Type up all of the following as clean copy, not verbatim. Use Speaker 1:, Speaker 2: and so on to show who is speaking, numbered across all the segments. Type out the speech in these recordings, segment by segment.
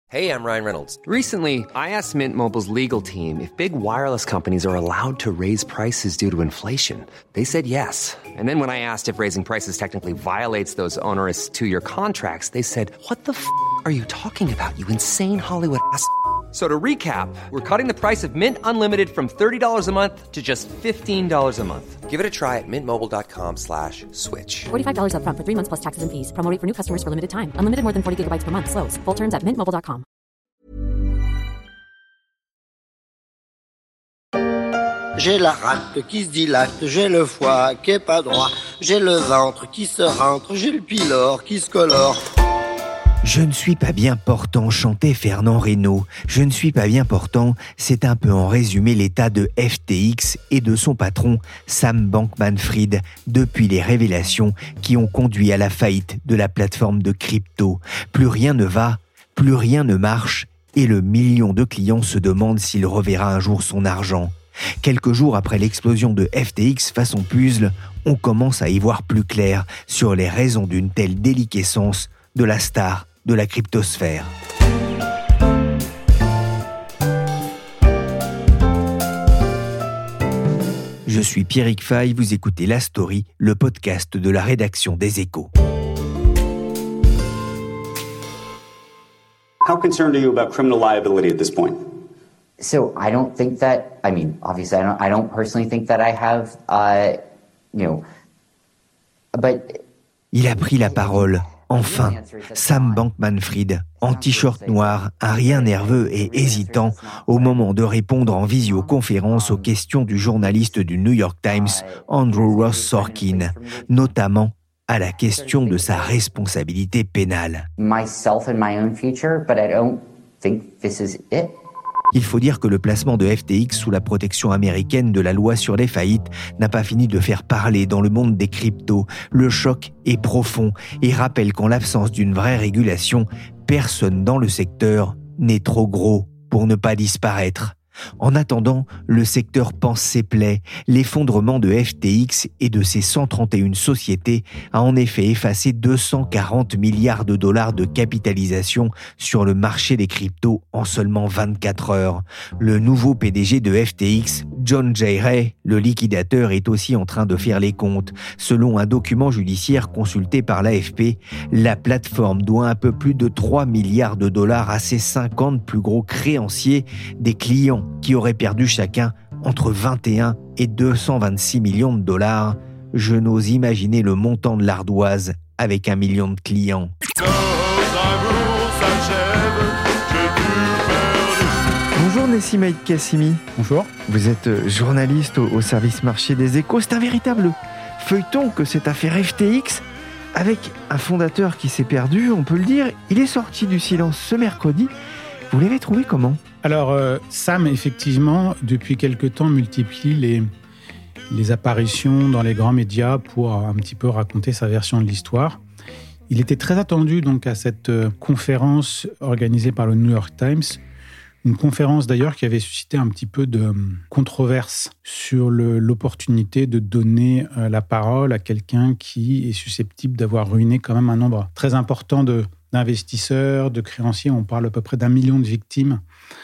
Speaker 1: Hey, I'm Ryan Reynolds.
Speaker 2: Recently, I asked Mint Mobile's legal team if big wireless companies are allowed to raise prices due to inflation. They said yes. And then when I asked if raising prices technically violates those onerous two-year contracts, they said, "What the f*** are you talking about, you insane Hollywood ass?" So to recap, we're cutting the price of Mint Unlimited from $30 a month to just $15 a month.
Speaker 1: Give it a try at mintmobile.com/switch.
Speaker 3: $45 up front for 3 months plus taxes and fees. Promo rate for new customers for limited time. Unlimited more than 40 gigabytes per month. Slows full terms at mintmobile.com.
Speaker 4: J'ai la rate qui se dilate, j'ai le foie qui est pas droit, j'ai le ventre qui se rentre, j'ai le pylore qui se colore.
Speaker 5: Je ne suis pas bien portant, chantait Fernand Reynaud. Je ne suis pas bien portant, c'est un peu en résumé l'état de FTX et de son patron Sam Bankman-Fried depuis les révélations qui ont conduit à la faillite de la plateforme de crypto. Plus rien ne va, plus rien ne marche et le million de clients se demande s'il reverra un jour son argent. Quelques jours après l'explosion de FTX façon puzzle, on commence à y voir plus clair sur les raisons d'une telle déliquescence de la star de la cryptosphère. Je suis Pierrick Fay, vous écoutez La Story, le podcast de la rédaction des Échos.
Speaker 6: How concerned are you about criminal liability at this point?
Speaker 7: So I don't think that, obviously I don't personally think that I have, but...
Speaker 5: Il a pris la parole. Enfin, Sam Bankman-Fried, en t-shirt noir, un rien nerveux et hésitant, au moment de répondre en visioconférence aux questions du journaliste du New York Times, Andrew Ross Sorkin, notamment à la question de sa responsabilité pénale.
Speaker 7: Myself and my own future, but I don't think this is it.
Speaker 5: Il faut dire que le placement de FTX sous la protection américaine de la loi sur les faillites n'a pas fini de faire parler dans le monde des cryptos. Le choc est profond et rappelle qu'en l'absence d'une vraie régulation, personne dans le secteur n'est trop gros pour ne pas disparaître. En attendant, le secteur panse ses plaies. L'effondrement de FTX et de ses 131 sociétés a en effet effacé 240 milliards de dollars de capitalisation sur le marché des cryptos en seulement 24 heures. Le nouveau PDG de FTX, John J. Ray, le liquidateur, est aussi en train de faire les comptes. Selon un document judiciaire consulté par l'AFP, la plateforme doit un peu plus de 3 milliards de dollars à ses 50 plus gros créanciers, des clients qui auraient perdu chacun entre 21 et 226 millions de dollars. Je n'ose imaginer le montant de l'ardoise avec 1 million de clients. Bonjour Nessim Haït Kassimi.
Speaker 8: Bonjour.
Speaker 5: Vous êtes journaliste au service marché des Échos. C'est un véritable feuilleton que cette affaire FTX, avec un fondateur qui s'est perdu, on peut le dire. Il est sorti du silence ce mercredi. Vous l'avez trouvé comment ?
Speaker 8: Alors, Sam, effectivement, depuis quelque temps, multiplie les apparitions dans les grands médias pour un petit peu raconter sa version de l'histoire. Il était très attendu donc à cette conférence organisée par le New York Times, une conférence d'ailleurs qui avait suscité un petit peu de controverse sur l'opportunité de donner la parole à quelqu'un qui est susceptible d'avoir ruiné quand même un nombre très important d'investisseurs, de créanciers. On parle à peu près d'1 million de victimes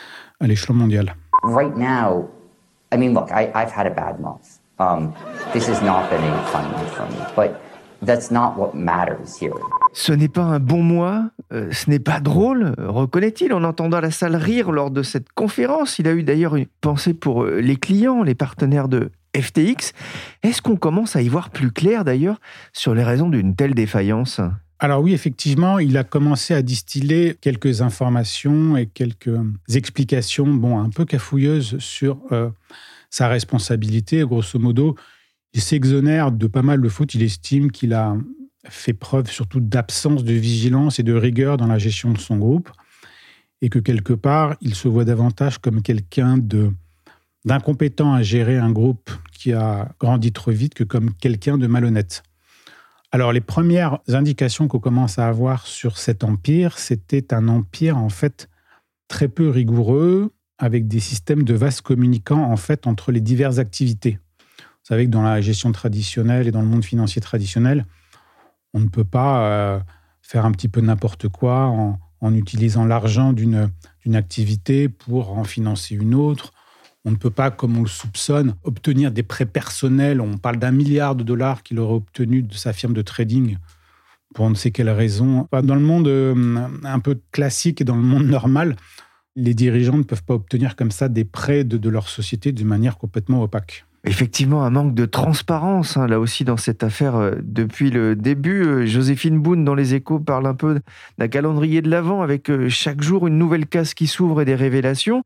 Speaker 8: à l'échelon mondial.
Speaker 7: Right now, look, I've had a bad month. This has not been a fun month for me, but that's not what matters here.
Speaker 5: Ce n'est pas un bon mois, ce n'est pas drôle, reconnaît-il en entendant la salle rire lors de cette conférence. Il a eu d'ailleurs une pensée pour les clients, les partenaires de FTX. Est-ce qu'on commence à y voir plus clair d'ailleurs sur les raisons d'une telle défaillance ?
Speaker 8: Alors oui, effectivement, il a commencé à distiller quelques informations et quelques explications, un peu cafouilleuses sur sa responsabilité. Grosso modo, il s'exonère de pas mal de fautes. Il estime qu'il a fait preuve surtout d'absence de vigilance et de rigueur dans la gestion de son groupe et que quelque part, il se voit davantage comme quelqu'un d'incompétent à gérer un groupe qui a grandi trop vite que comme quelqu'un de malhonnête. Alors, les premières indications qu'on commence à avoir sur cet empire, c'était un empire, en fait, très peu rigoureux, avec des systèmes de vases communicants, en fait, entre les diverses activités. Vous savez que dans la gestion traditionnelle et dans le monde financier traditionnel, on ne peut pas faire un petit peu n'importe quoi en en utilisant l'argent d'une activité pour en financer une autre. On ne peut pas, comme on le soupçonne, obtenir des prêts personnels. On parle d'$1 milliard qu'il aurait obtenu de sa firme de trading pour on ne sait quelle raison. Dans le monde un peu classique et dans le monde normal, les dirigeants ne peuvent pas obtenir comme ça des prêts de leur société de manière complètement opaque.
Speaker 5: Effectivement, un manque de transparence, là aussi, dans cette affaire depuis le début. Joséphine Boone, dans Les Échos, parle un peu d'un calendrier de l'Avent avec chaque jour une nouvelle case qui s'ouvre et des révélations.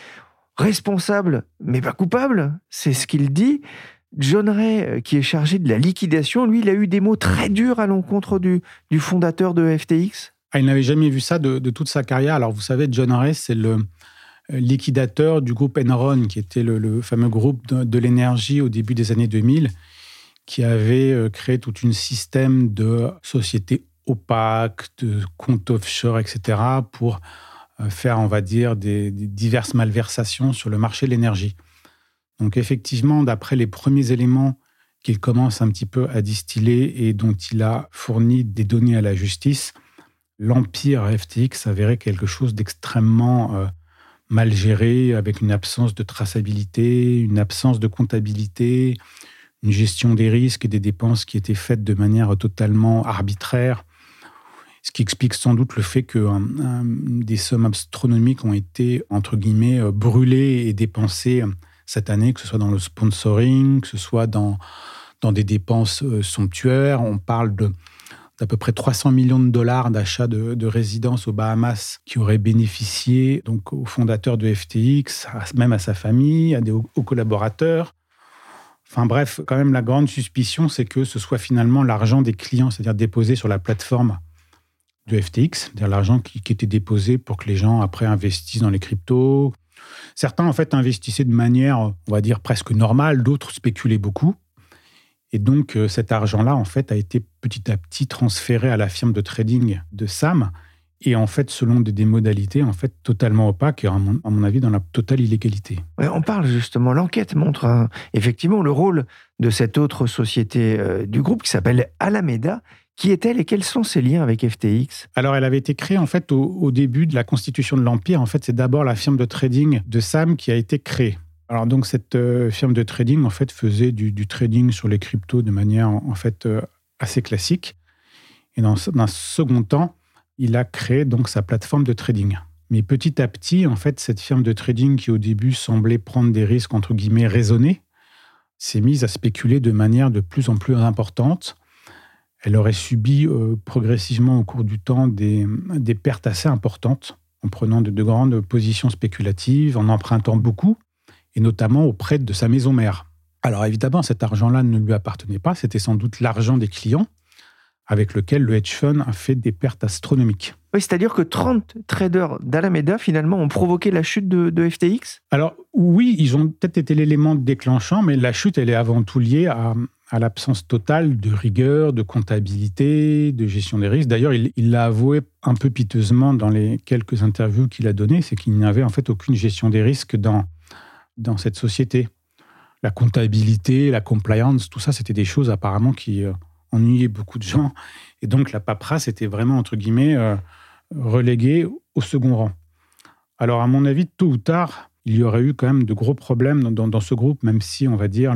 Speaker 5: Responsable, mais pas coupable, c'est ce qu'il dit. John Ray, qui est chargé de la liquidation, lui, il a eu des mots très durs à l'encontre du fondateur de FTX.
Speaker 8: Il n'avait jamais vu ça de toute sa carrière. Alors, vous savez, John Ray, c'est le liquidateur du groupe Enron, qui était le fameux groupe de l'énergie au début des années 2000, qui avait créé tout un système de sociétés opaques, de comptes offshore, etc., pour faire, on va dire, des diverses malversations sur le marché de l'énergie. Donc effectivement, d'après les premiers éléments qu'il commence un petit peu à distiller et dont il a fourni des données à la justice, l'empire FTX s'avérait quelque chose d'extrêmement mal géré, avec une absence de traçabilité, une absence de comptabilité, une gestion des risques et des dépenses qui étaient faites de manière totalement arbitraire. Ce qui explique sans doute le fait que des sommes astronomiques ont été, entre guillemets, brûlées et dépensées cette année, que ce soit dans le sponsoring, que ce soit dans des dépenses somptuaires. On parle d'à peu près $300 millions d'achat de résidences aux Bahamas qui auraient bénéficié donc aux fondateurs de FTX, même à sa famille, aux collaborateurs. Enfin bref, quand même, la grande suspicion, c'est que ce soit finalement l'argent des clients, c'est-à-dire déposé sur la plateforme de FTX, c'est-à-dire l'argent qui était déposé pour que les gens, après, investissent dans les cryptos. Certains, en fait, investissaient de manière, on va dire, presque normale, d'autres spéculaient beaucoup. Et donc, cet argent-là, en fait, a été petit à petit transféré à la firme de trading de Sam, et en fait, selon des modalités en fait totalement opaques et, à mon avis, dans la totale illégalité.
Speaker 5: Ouais, on parle justement, l'enquête montre effectivement le rôle de cette autre société du groupe qui s'appelle Alameda. Qui est-elle et quels sont ses liens avec FTX ?
Speaker 8: Alors, elle avait été créée en fait au début de la constitution de l'Empire. En fait, c'est d'abord la firme de trading de Sam qui a été créée. Alors donc, cette firme de trading en fait faisait du trading sur les cryptos de manière en fait assez classique. Et dans un second temps, il a créé donc sa plateforme de trading. Mais petit à petit, en fait, cette firme de trading qui au début semblait prendre des risques entre guillemets raisonnés, s'est mise à spéculer de manière de plus en plus importante. Elle aurait subi progressivement au cours du temps des pertes assez importantes en prenant de grandes positions spéculatives, en empruntant beaucoup, et notamment auprès de sa maison mère. Alors évidemment, cet argent-là ne lui appartenait pas, c'était sans doute l'argent des clients avec lequel le hedge fund a fait des pertes astronomiques.
Speaker 5: Oui, c'est-à-dire que 30 traders d'Alameda, finalement, ont provoqué la chute de FTX ?
Speaker 8: Alors oui, ils ont peut-être été l'élément déclenchant, mais la chute, elle est avant tout liée à l'absence totale de rigueur, de comptabilité, de gestion des risques. D'ailleurs, il l'a avoué un peu piteusement dans les quelques interviews qu'il a données, c'est qu'il n'avait en fait aucune gestion des risques dans cette société. La comptabilité, la compliance, tout ça, c'était des choses apparemment qui ennuyaient beaucoup de gens. Et donc, la paperasse était vraiment, entre guillemets, reléguée au second rang. Alors, à mon avis, tôt ou tard, il y aurait eu quand même de gros problèmes dans ce groupe, même si, on va dire,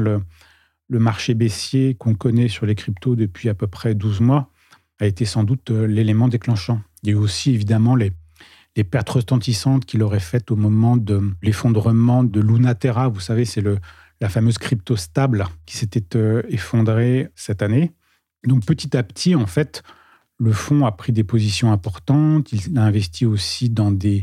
Speaker 8: le marché baissier qu'on connaît sur les cryptos depuis à peu près 12 mois a été sans doute l'élément déclenchant. Il y a eu aussi évidemment les pertes retentissantes qu'il aurait faites au moment de l'effondrement de Lunaterra. Vous savez, c'est la fameuse crypto stable qui s'était effondrée cette année. Donc petit à petit, en fait, le fonds a pris des positions importantes. Il a investi aussi dans des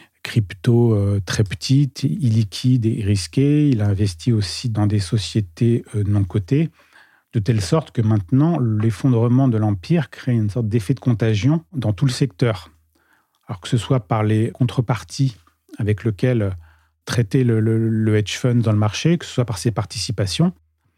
Speaker 8: cryptos très petites, illiquides et risquées. Il a investi aussi dans des sociétés non cotées, de telle sorte que maintenant, l'effondrement de l'Empire crée une sorte d'effet de contagion dans tout le secteur. Alors que ce soit par les contreparties avec lesquelles traitait le hedge fund dans le marché, que ce soit par ses participations.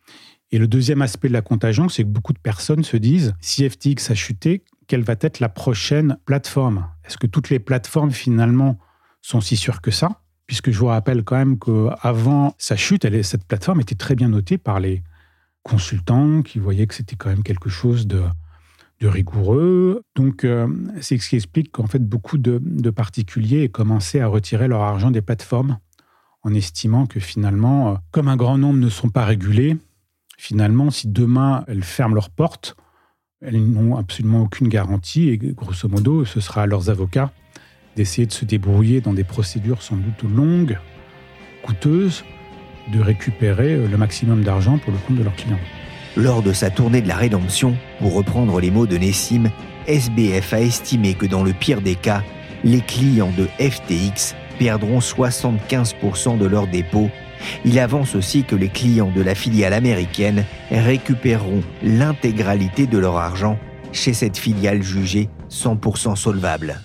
Speaker 8: Et le deuxième aspect de la contagion, c'est que beaucoup de personnes se disent, si FTX a chuté, quelle va être la prochaine plateforme ? Est-ce que toutes les plateformes, finalement, sont si sûres que ça ? Puisque je vous rappelle quand même qu'avant sa chute, cette plateforme était très bien notée par les consultants qui voyaient que c'était quand même quelque chose de de rigoureux. Donc, c'est ce qui explique qu'en fait, beaucoup de particuliers aient commencé à retirer leur argent des plateformes en estimant que finalement, comme un grand nombre ne sont pas régulés, finalement, si demain elles ferment leurs portes, elles n'ont absolument aucune garantie et grosso modo, ce sera à leurs avocats d'essayer de se débrouiller dans des procédures sans doute longues, coûteuses, de récupérer le maximum d'argent pour le compte de leurs clients.
Speaker 5: Lors de sa tournée de la rédemption, pour reprendre les mots de Nessim, SBF a estimé que dans le pire des cas, les clients de FTX perdront 75% de leurs dépôts. Il avance aussi que les clients de la filiale américaine récupéreront l'intégralité de leur argent chez cette filiale jugée 100% solvable.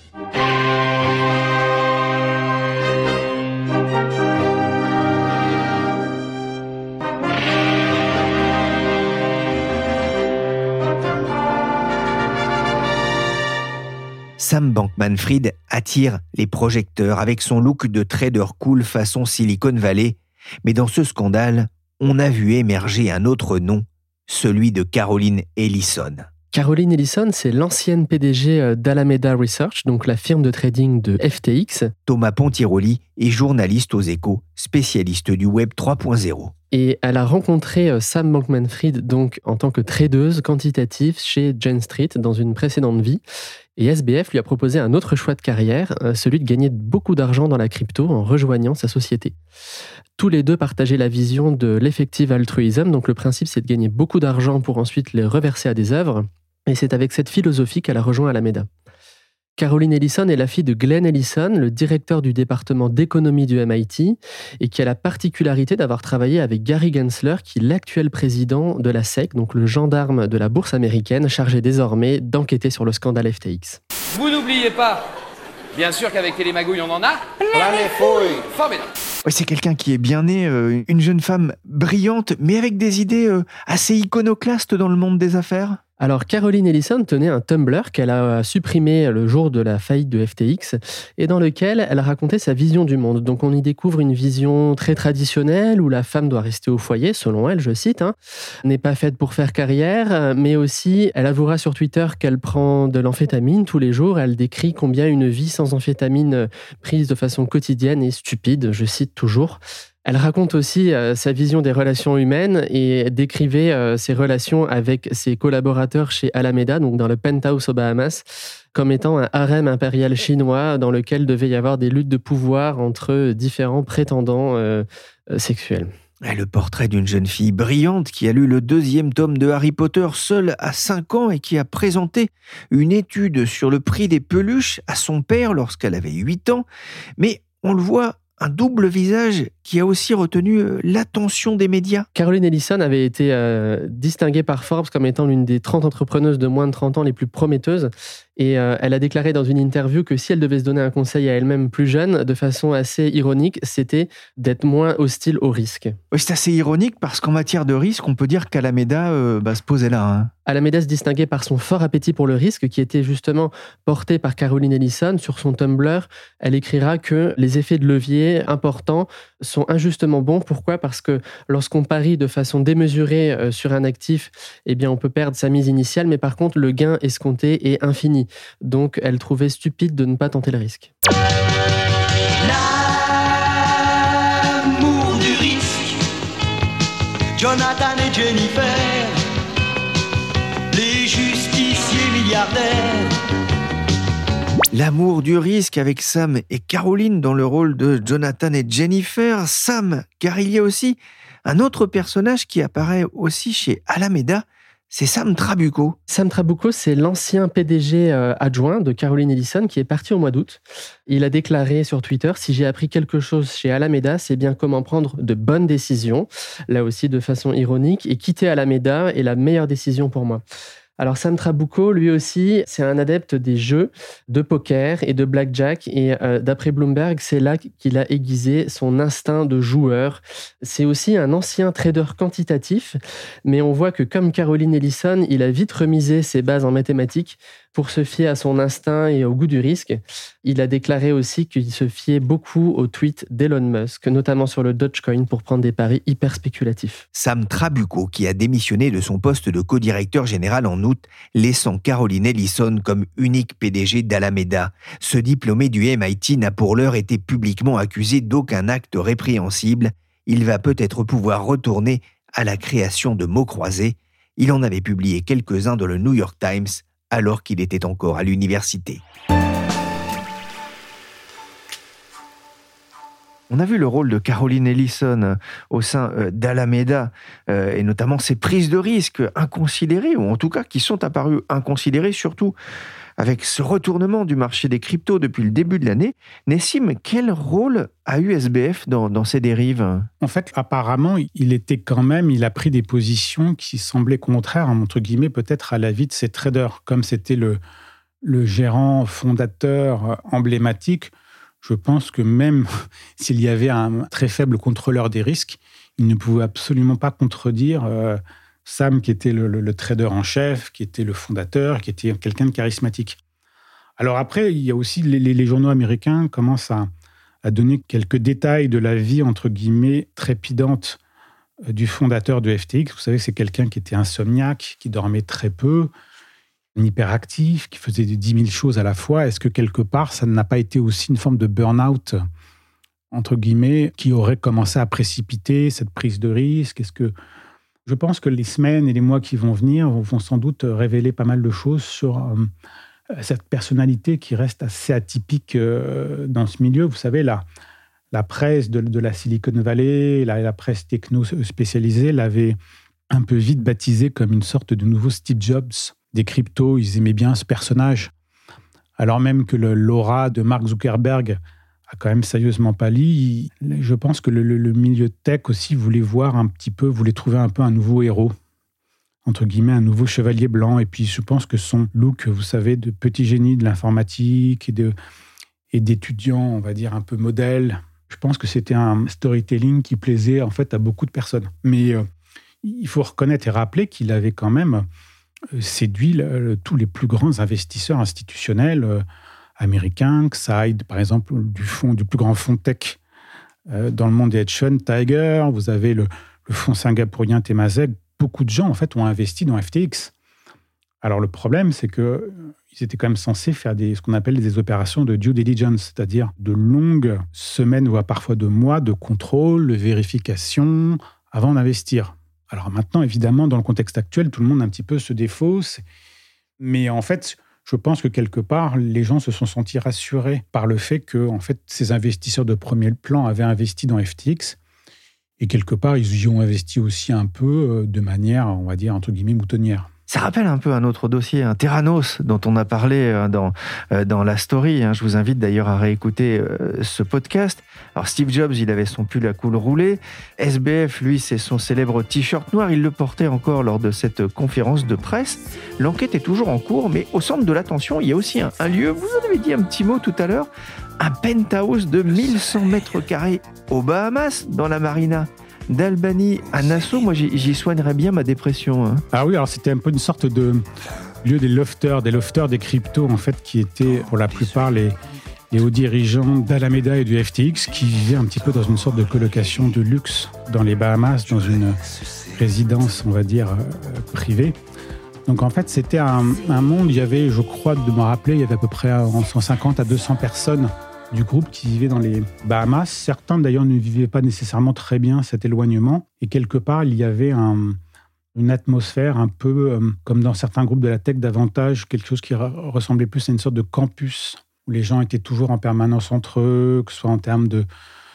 Speaker 5: Sam Bankman-Fried attire les projecteurs avec son look de trader cool façon Silicon Valley. Mais dans ce scandale, on a vu émerger un autre nom, celui de Caroline Ellison.
Speaker 9: Caroline Ellison, c'est l'ancienne PDG d'Alameda Research, donc la firme de trading de FTX.
Speaker 5: Thomas Pontiroli est journaliste aux Échos, spécialiste du Web 3.0.
Speaker 9: Et elle a rencontré Sam Bankman-Fried donc en tant que tradeuse quantitative chez Jane Street dans une précédente vie. Et SBF lui a proposé un autre choix de carrière, celui de gagner beaucoup d'argent dans la crypto en rejoignant sa société. Tous les deux partageaient la vision de l'effective altruism, donc le principe c'est de gagner beaucoup d'argent pour ensuite les reverser à des œuvres. Et c'est avec cette philosophie qu'elle a rejoint Alameda. Caroline Ellison est la fille de Glenn Ellison, le directeur du département d'économie du MIT, et qui a la particularité d'avoir travaillé avec Gary Gensler, qui est l'actuel président de la SEC, donc le gendarme de la bourse américaine, chargé désormais d'enquêter sur le scandale FTX.
Speaker 10: Vous n'oubliez pas, bien sûr qu'avec Télémagouille, on en a plein les fouilles. Formidable.
Speaker 5: Ouais, c'est quelqu'un qui est bien né, une jeune femme brillante, mais avec des idées assez iconoclastes dans le monde des affaires.
Speaker 9: Alors, Caroline Ellison tenait un Tumblr qu'elle a supprimé le jour de la faillite de FTX et dans lequel elle racontait sa vision du monde. Donc, on y découvre une vision très traditionnelle où la femme doit rester au foyer, selon elle, je cite, n'est pas faite pour faire carrière, mais aussi, elle avouera sur Twitter qu'elle prend de l'amphétamine tous les jours. Elle décrit combien une vie sans amphétamine prise de façon quotidienne est stupide, je cite toujours. Elle raconte aussi sa vision des relations humaines et décrivait ses relations avec ses collaborateurs chez Alameda, donc dans le penthouse aux Bahamas, comme étant un harem impérial chinois dans lequel devait y avoir des luttes de pouvoir entre différents prétendants sexuels.
Speaker 5: Le portrait d'une jeune fille brillante qui a lu le 2e tome de Harry Potter seule à 5 ans et qui a présenté une étude sur le prix des peluches à son père lorsqu'elle avait 8 ans. Mais on le voit, un double visage qui a aussi retenu l'attention des médias.
Speaker 9: Caroline Ellison avait été distinguée par Forbes comme étant l'une des 30 entrepreneuses de moins de 30 ans les plus prometteuses. Et elle a déclaré dans une interview que si elle devait se donner un conseil à elle-même plus jeune, de façon assez ironique, c'était d'être moins hostile au risque.
Speaker 5: Oui, c'est assez ironique parce qu'en matière de risque, on peut dire qu'Alameda se posait là.
Speaker 9: Alameda se distinguait par son fort appétit pour le risque qui était justement porté par Caroline Ellison. Sur son Tumblr, elle écrira que les effets de levier importants sont injustement bons. Pourquoi ? Parce que lorsqu'on parie de façon démesurée sur un actif, eh bien on peut perdre sa mise initiale, mais par contre le gain escompté est infini. Donc elle trouvait stupide de ne pas tenter le risque.
Speaker 11: L'amour du risque, Jonathan et Jennifer, les justiciers milliardaires.
Speaker 5: L'amour du risque avec Sam et Caroline dans le rôle de Jonathan et Jennifer. Sam, car il y a aussi un autre personnage qui apparaît aussi chez Alameda, c'est Sam Trabucco.
Speaker 9: Sam Trabucco, c'est l'ancien PDG adjoint de Caroline Ellison qui est parti au mois d'août. Il a déclaré sur Twitter « Si j'ai appris quelque chose chez Alameda, c'est bien comment prendre de bonnes décisions », là aussi de façon ironique, et quitter Alameda est la meilleure décision pour moi. Alors Sam Trabucco, lui aussi, c'est un adepte des jeux de poker et de blackjack. Et d'après Bloomberg, c'est là qu'il a aiguisé son instinct de joueur. C'est aussi un ancien trader quantitatif, mais on voit que comme Caroline Ellison, il a vite remisé ses bases en mathématiques Pour se fier à son instinct et au goût du risque, il a déclaré aussi qu'il se fiait beaucoup aux tweets d'Elon Musk, notamment sur le Dogecoin, pour prendre des paris hyper spéculatifs.
Speaker 5: Sam Trabucco, qui a démissionné de son poste de co-directeur général en août, laissant Caroline Ellison comme unique PDG d'Alameda. Ce diplômé du MIT n'a pour l'heure été publiquement accusé d'aucun acte répréhensible. Il va peut-être pouvoir retourner à la création de mots croisés. Il en avait publié quelques-uns dans le New York Times alors qu'il était encore à l'université. On a vu le rôle de Caroline Ellison au sein d'Alameda, et notamment ses prises de risques inconsidérées, ou en tout cas qui sont apparues inconsidérées, surtout avec ce retournement du marché des cryptos depuis le début de l'année. Nessim, quel rôle a eu SBF dans ces dérives ?
Speaker 8: En fait, apparemment, il a pris des positions qui semblaient contraires, entre guillemets, peut-être à l'avis de ses traders. Comme c'était le gérant fondateur emblématique, je pense que même s'il y avait un très faible contrôleur des risques, il ne pouvait absolument pas contredire Sam, qui était le trader en chef, qui était le fondateur, qui était quelqu'un de charismatique. Alors après, il y a aussi les journaux américains commencent à donner quelques détails de la vie, entre guillemets, trépidante du fondateur de FTX. Vous savez, c'est quelqu'un qui était insomniaque, qui dormait très peu, hyperactif, qui faisait 10 000 choses à la fois. Est-ce que quelque part, ça n'a pas été aussi une forme de burn-out, entre guillemets, qui aurait commencé à précipiter cette prise de risque ? Je pense que les semaines et les mois qui vont venir vont sans doute révéler pas mal de choses sur cette personnalité qui reste assez atypique dans ce milieu. Vous savez, la presse de la Silicon Valley, la presse techno spécialisée l'avait un peu vite baptisé comme une sorte de nouveau Steve Jobs des cryptos. Ils aimaient bien ce personnage. Alors même que l'aura de Mark Zuckerberg a quand même sérieusement pâli, je pense que le milieu tech aussi voulait trouver un peu un nouveau héros, entre guillemets, un nouveau chevalier blanc. Et puis je pense que son look, vous savez, de petit génie de l'informatique et d'étudiant, on va dire, un peu modèle, je pense que c'était un storytelling qui plaisait en fait à beaucoup de personnes. Mais il faut reconnaître et rappeler qu'il avait quand même séduit tous les plus grands investisseurs institutionnels américains, Side, par exemple, du plus grand fonds tech dans le monde des hedge funds, Tiger. Vous avez le fonds singapourien Temasek. Beaucoup de gens, en fait, ont investi dans FTX. Alors, le problème, c'est qu'ils étaient quand même censés faire ce qu'on appelle des opérations de due diligence, c'est-à-dire de longues semaines, voire parfois de mois de contrôle, de vérification, avant d'investir. Alors maintenant, évidemment, dans le contexte actuel, tout le monde un petit peu se défausse. Mais en fait, je pense que quelque part, les gens se sont sentis rassurés par le fait que en fait, ces investisseurs de premier plan avaient investi dans FTX. Et quelque part, ils y ont investi aussi un peu de manière, on va dire, entre guillemets, moutonnière.
Speaker 5: Ça rappelle un peu un autre dossier, un Theranos, dont on a parlé dans la story. Je vous invite d'ailleurs à réécouter ce podcast. Alors Steve Jobs, il avait son pull à col roulé. SBF, lui, c'est son célèbre t-shirt noir. Il le portait encore lors de cette conférence de presse. L'enquête est toujours en cours, mais au centre de l'attention, il y a aussi un lieu, vous en avez dit un petit mot tout à l'heure, un penthouse de 1100 mètres carrés aux Bahamas, dans la marina d'Albany à Nassau. Moi, j'y soignerais bien ma dépression.
Speaker 8: Ah oui, alors c'était un peu une sorte de lieu des lofters des cryptos, en fait, qui étaient pour la plupart les hauts dirigeants d'Alameda et du FTX qui vivaient un petit peu dans une sorte de colocation de luxe dans les Bahamas, dans une résidence, on va dire, privée. Donc en fait, c'était un monde, il y avait, je crois, de me rappeler, il y avait à peu près 150 à 200 personnes du groupe qui vivait dans les Bahamas. Certains, d'ailleurs, ne vivaient pas nécessairement très bien cet éloignement. Et quelque part, il y avait une atmosphère un peu comme dans certains groupes de la tech, davantage quelque chose qui ressemblait plus à une sorte de campus, où les gens étaient toujours en permanence entre eux, que ce soit en termes de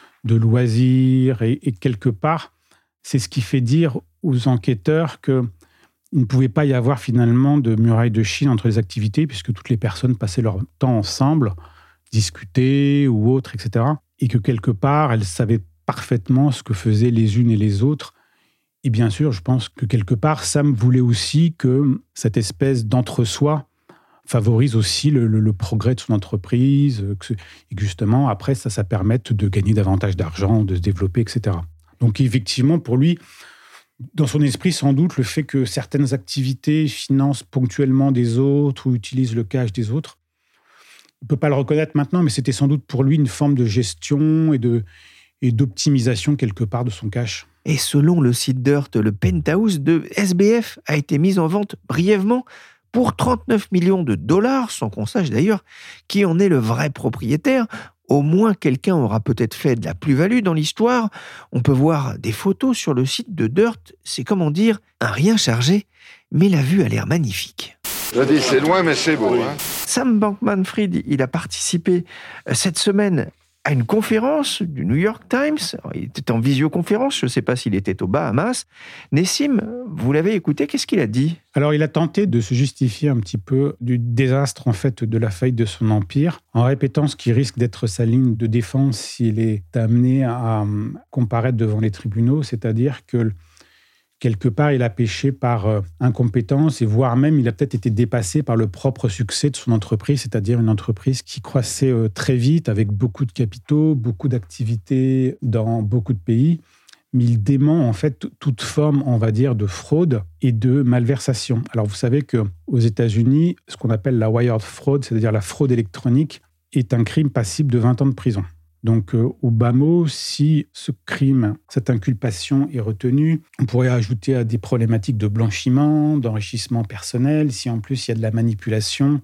Speaker 8: loisirs. Et quelque part, c'est ce qui fait dire aux enquêteurs qu'il ne pouvait pas y avoir finalement de muraille de Chine entre les activités, puisque toutes les personnes passaient leur temps ensemble, discuter ou autre, etc. Et que quelque part, elles savaient parfaitement ce que faisaient les unes et les autres. Et bien sûr, je pense que quelque part, Sam voulait aussi que cette espèce d'entre-soi favorise aussi le progrès de son entreprise, et que justement, après, ça permette de gagner davantage d'argent, de se développer, etc. Donc effectivement, pour lui, Dans son esprit, sans doute, le fait que certaines activités financent ponctuellement des autres ou utilisent le cash des autres. On ne peut pas le reconnaître maintenant, mais c'était sans doute pour lui une forme de gestion et d'optimisation quelque part de son cash.
Speaker 5: Et selon le site Dirt, le penthouse de SBF a été mis en vente brièvement pour 39 millions de dollars, sans qu'on sache d'ailleurs qui en est le vrai propriétaire. Au moins, quelqu'un aura peut-être fait de la plus-value dans l'histoire. On peut voir des photos sur le site de Dirt. C'est comment dire, un rien chargé, mais la vue a l'air magnifique.
Speaker 12: Je dis, c'est loin, mais c'est beau. Hein.
Speaker 5: Sam Bankman-Fried, il a participé cette semaine à une conférence du New York Times. Il était en visioconférence, je ne sais pas s'il était aux Bahamas. Nessim, vous l'avez écouté, qu'est-ce qu'il a dit ?
Speaker 8: Alors, il a tenté de se justifier un petit peu du désastre, en fait, de la faillite de son empire, en répétant ce qui risque d'être sa ligne de défense s'il est amené à comparaître devant les tribunaux, c'est-à-dire que quelque part, il a péché par incompétence et voire même, il a peut-être été dépassé par le propre succès de son entreprise, c'est-à-dire une entreprise qui croissait très vite avec beaucoup de capitaux, beaucoup d'activités dans beaucoup de pays. Mais il dément en fait toute forme, on va dire, de fraude et de malversation. Alors, vous savez qu'aux États-Unis, ce qu'on appelle la wire fraud, c'est-à-dire la fraude électronique, est un crime passible de 20 ans de prison. Donc, au bas mot, si ce crime, cette inculpation est retenue, on pourrait ajouter à des problématiques de blanchiment, d'enrichissement personnel, si en plus il y a de la manipulation.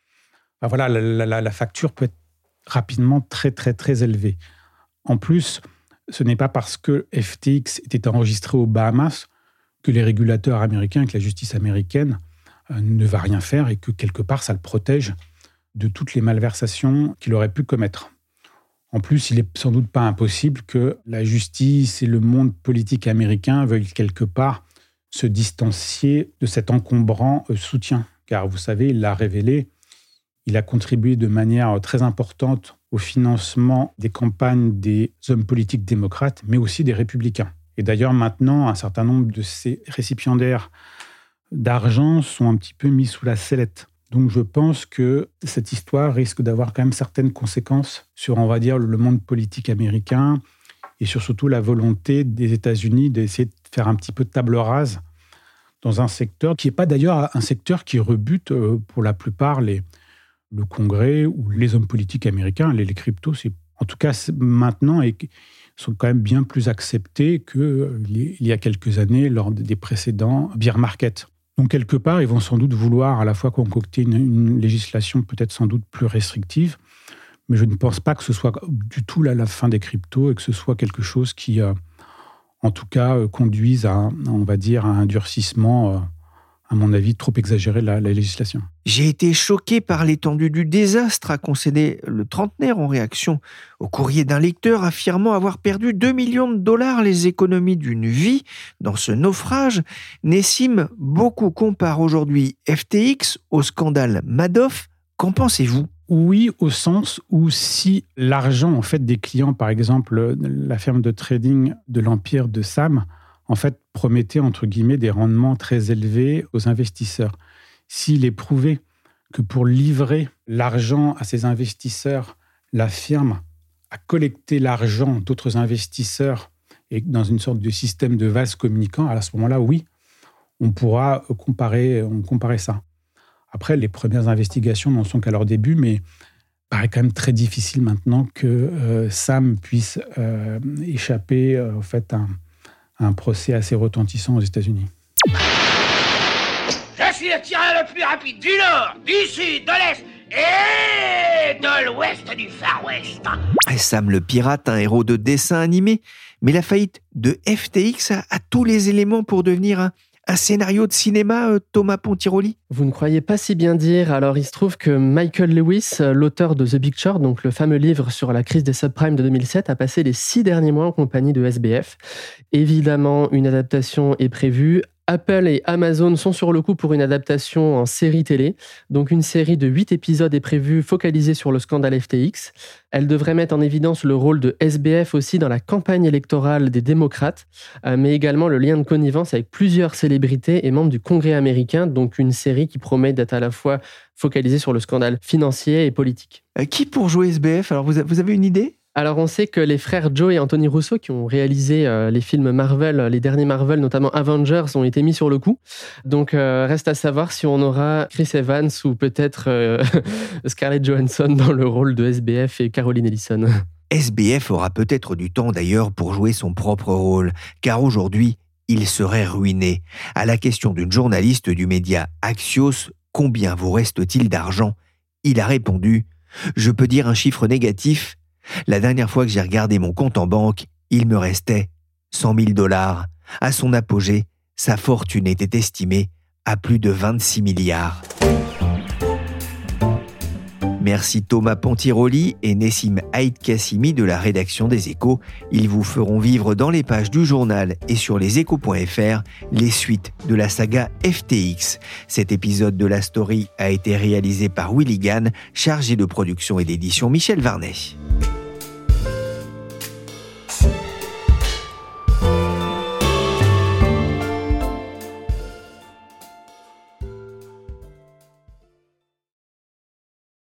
Speaker 8: Ben voilà, la facture peut être rapidement très, très, très élevée. En plus, ce n'est pas parce que FTX était enregistré aux Bahamas que les régulateurs américains, que la justice américaine ne va rien faire et que quelque part, ça le protège de toutes les malversations qu'il aurait pu commettre. En plus, il n'est sans doute pas impossible que la justice et le monde politique américain veuillent quelque part se distancier de cet encombrant soutien. Car vous savez, il l'a révélé, il a contribué de manière très importante au financement des campagnes des hommes politiques démocrates, mais aussi des républicains. Et d'ailleurs, maintenant, un certain nombre de ces récipiendaires d'argent sont un petit peu mis sous la sellette. Donc je pense que cette histoire risque d'avoir quand même certaines conséquences sur, on va dire, le monde politique américain et sur surtout la volonté des États-Unis d'essayer de faire un petit peu de table rase dans un secteur qui n'est pas d'ailleurs un secteur qui rebute pour la plupart le Congrès ou les hommes politiques américains. Les cryptos, en tout cas maintenant, et sont quand même bien plus acceptés qu'il y a quelques années lors des précédents bear markets. Donc, quelque part, ils vont sans doute vouloir à la fois concocter une législation peut-être sans doute plus restrictive, mais je ne pense pas que ce soit du tout la fin des cryptos et que ce soit quelque chose qui, en tout cas, conduise à, on va dire, à un durcissement, à mon avis, trop exagéré de la législation.
Speaker 5: J'ai été choqué par l'étendue du désastre, a concédé le trentenaire en réaction au courrier d'un lecteur affirmant avoir perdu 2 millions de dollars, les économies d'une vie, dans ce naufrage. Nessim, beaucoup comparent aujourd'hui FTX au scandale Madoff. Qu'en pensez-vous ?
Speaker 8: Oui, au sens où si l'argent en fait, des clients, par exemple la firme de trading de l'empire de Sam, en fait, promettait, entre guillemets, des rendements très élevés aux investisseurs. S'il est prouvé que pour livrer l'argent à ces investisseurs, la firme a collecté l'argent d'autres investisseurs et dans une sorte de système de vase communicant, à ce moment-là, oui, on pourra comparer ça. Après, les premières investigations n'en sont qu'à leur début, mais il paraît quand même très difficile maintenant que Sam puisse échapper en fait, à un procès assez retentissant aux États-Unis.
Speaker 13: Je suis le tireur le plus rapide du Nord, du Sud, de l'Est et de l'Ouest du Far West.
Speaker 5: Et Sam le pirate, un héros de dessin animé, mais la faillite de FTX a tous les éléments pour devenir un scénario de cinéma, Thomas Pontiroli ?
Speaker 9: Vous ne croyez pas si bien dire. Alors, il se trouve que Michael Lewis, l'auteur de The Big Short, donc le fameux livre sur la crise des subprimes de 2007, a passé les 6 derniers mois en compagnie de SBF. Évidemment, une adaptation est prévue. Apple et Amazon sont sur le coup pour une adaptation en série télé. Donc une série de 8 épisodes est prévue focalisée sur le scandale FTX. Elle devrait mettre en évidence le rôle de SBF aussi dans la campagne électorale des démocrates, mais également le lien de connivence avec plusieurs célébrités et membres du Congrès américain. Donc une série qui promet d'être à la fois focalisée sur le scandale financier et politique.
Speaker 5: Qui pour jouer SBF ? Alors vous avez une idée ?
Speaker 9: Alors, on sait que les frères Joe et Anthony Russo, qui ont réalisé les films Marvel, les derniers Marvel, notamment Avengers, ont été mis sur le coup. Donc, reste à savoir si on aura Chris Evans ou peut-être Scarlett Johansson dans le rôle de SBF et Caroline Ellison.
Speaker 5: SBF aura peut-être du temps d'ailleurs pour jouer son propre rôle, car aujourd'hui, il serait ruiné. À la question d'une journaliste du média Axios, combien vous reste-t-il d'argent ? Il a répondu « Je peux dire un chiffre négatif. La dernière fois que j'ai regardé mon compte en banque, il me restait 100 000 $. À son apogée, sa fortune était estimée à plus de 26 milliards. Merci Thomas Pontiroli et Nessim Haït Kassimi de la rédaction des Échos. Ils vous feront vivre dans les pages du journal et sur leséchos.fr les suites de la saga FTX. Cet épisode de La Story a été réalisé par Willy Gann, chargé de production et d'édition Michel Varnet.